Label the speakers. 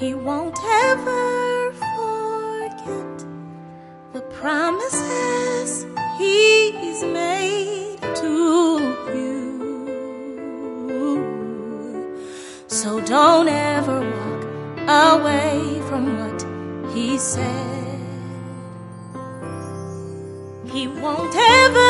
Speaker 1: He won't ever forget the promises He's made to you. So don't ever walk away from what He said. He won't ever